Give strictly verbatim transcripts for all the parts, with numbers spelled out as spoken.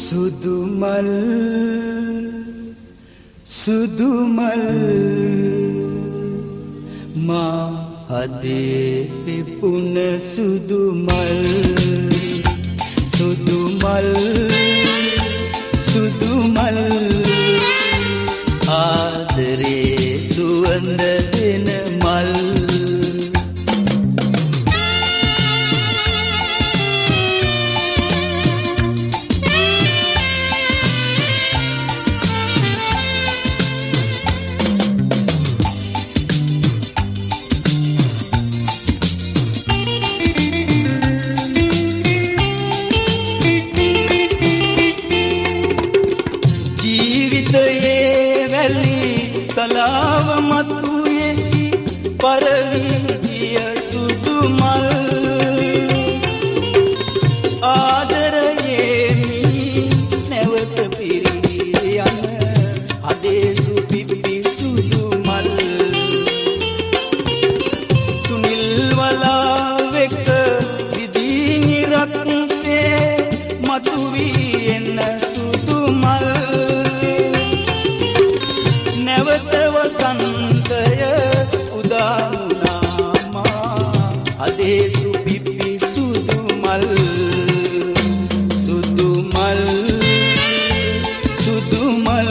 සුදු මල් සුදු මල් මා හදේ පිපුන සුදු මල් සුදු මල් සුදු මල් ආදරේ සුවඳ දෙන මල් කලාව මතුයේ පරවිදිය සුදු මල් ආදරයේ නැවත පිරී යන අදේ සුපිපි සුදු මල් සුනිල් වලාවෙක විදී රක්සේ මතුවී එන සුදු මල් වසන්තය උදානුනාමා අදේ සුපිපි සුදු මල් සුදු මල් සුදු මල්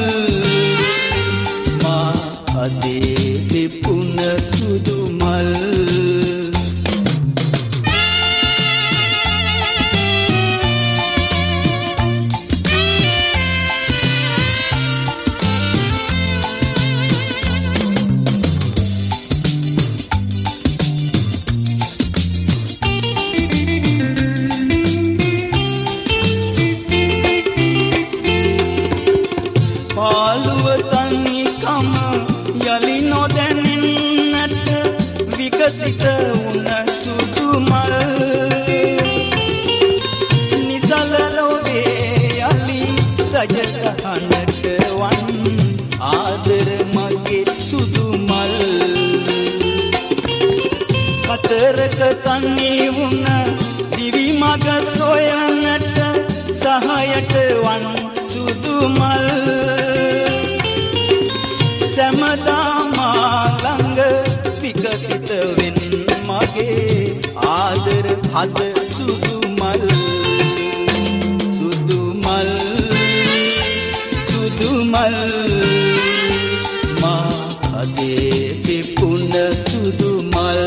මා අදේ පිපුන සුදු මල් පාළුව තනිකම යලි නොදැනෙන්නට විකසිත වුණ සුදු මල් නිසල ලොවේ යලි රජගහනට වන් ආදර මගේ සුදු මල් කතරක තනි වුණ දිවි මග සොයන්නට සහයට වන් සුදු මල් සැමදාමා ළඟ විකසිත වෙන් මගේ ආදර හද සුදු මල් සුදු මල් සුදු මල් මා හදේ පිපුන සුදු මල්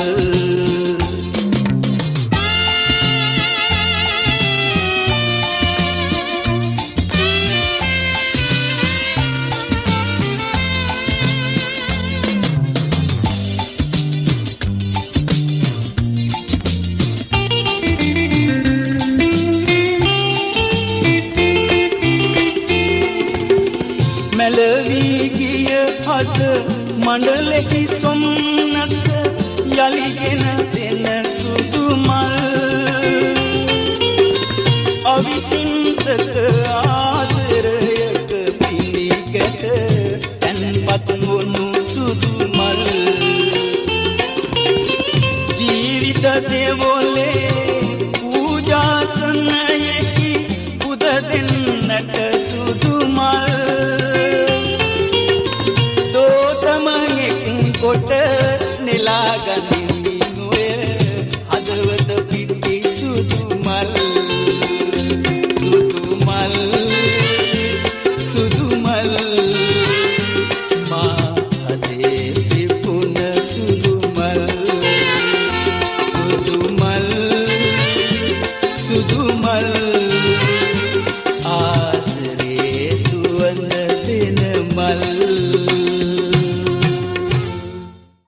මැලවී ගිය හද මණ්ඩලෙහි සොම්නස යලිගෙන දෙන සුදු මල් අවිහින්